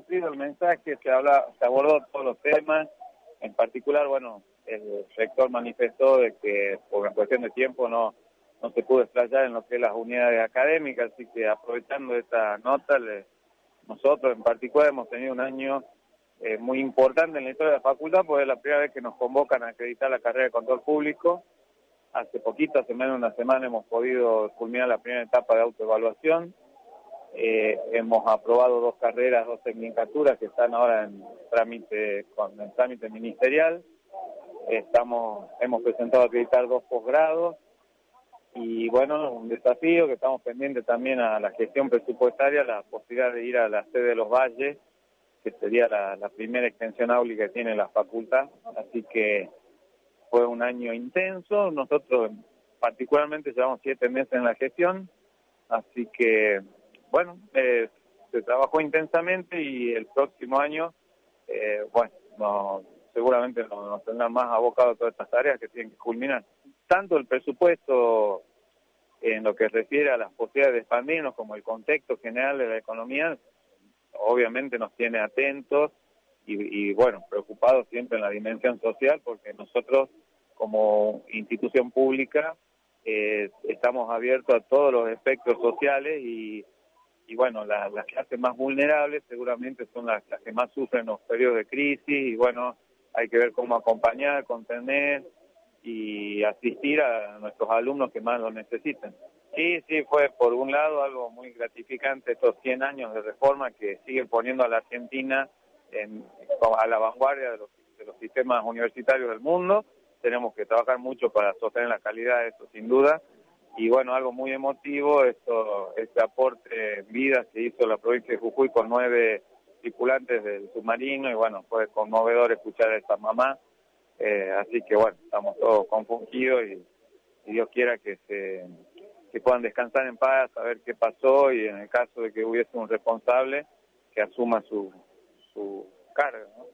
cumplido el mensaje, se abordó todos los temas, en particular, bueno, el rector manifestó de que por una cuestión de tiempo no se pudo explayar en lo que es las unidades académicas, así que aprovechando esta nota, nosotros en particular hemos tenido un año muy importante en la historia de la facultad, porque es la primera vez que nos convocan a acreditar la carrera de control público. Hace poquito, hace menos de una semana, hemos podido culminar la primera etapa de autoevaluación. Hemos aprobado 2 carreras, 2 tecnicaturas que están ahora en trámite ministerial. Hemos presentado a acreditar 2 posgrados y bueno, un desafío que estamos pendientes también a la gestión presupuestaria, la posibilidad de ir a la sede de Los Valles, que sería la primera extensión áulica que tiene la facultad, así que fue un año intenso. Nosotros particularmente llevamos 7 meses en la gestión, así que bueno, se trabajó intensamente y el próximo año, seguramente nos tendrán más abocados a todas estas tareas que tienen que culminar. Tanto el presupuesto en lo que refiere a las posibilidades de expandirnos como el contexto general de la economía, obviamente nos tiene atentos y bueno, preocupados siempre en la dimensión social, porque nosotros como institución pública estamos abiertos a todos los espectros sociales y bueno, las clases más vulnerables seguramente son las que más sufren los periodos de crisis y bueno, hay que ver cómo acompañar, contener y asistir a nuestros alumnos que más lo necesiten. Sí, fue por un lado algo muy gratificante estos 100 años de reforma que siguen poniendo a la Argentina a la vanguardia de los sistemas universitarios del mundo. Tenemos que trabajar mucho para sostener la calidad de eso, sin duda. Y bueno, algo muy emotivo, este aporte en vida que hizo la provincia de Jujuy con 9 tripulantes del submarino, y bueno, fue conmovedor escuchar a esta mamá. Así que bueno, estamos todos compungidos y Dios quiera que puedan descansar en paz, saber qué pasó y en el caso de que hubiese un responsable, que asuma su carga, ¿no?